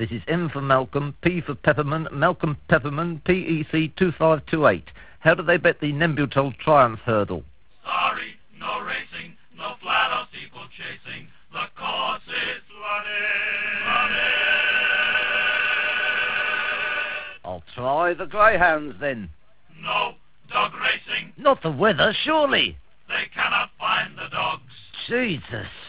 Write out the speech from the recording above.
This is M for Malcolm, P for Peppermint, Malcolm Peppermint, PEC 2528. How do they bet the Nembutal Triumph Hurdle? Sorry, no racing, no flat or steeple chasing. The course is flooded. I'll try the greyhounds then. No dog racing. Not the weather, surely. They cannot find the dogs. Jesus.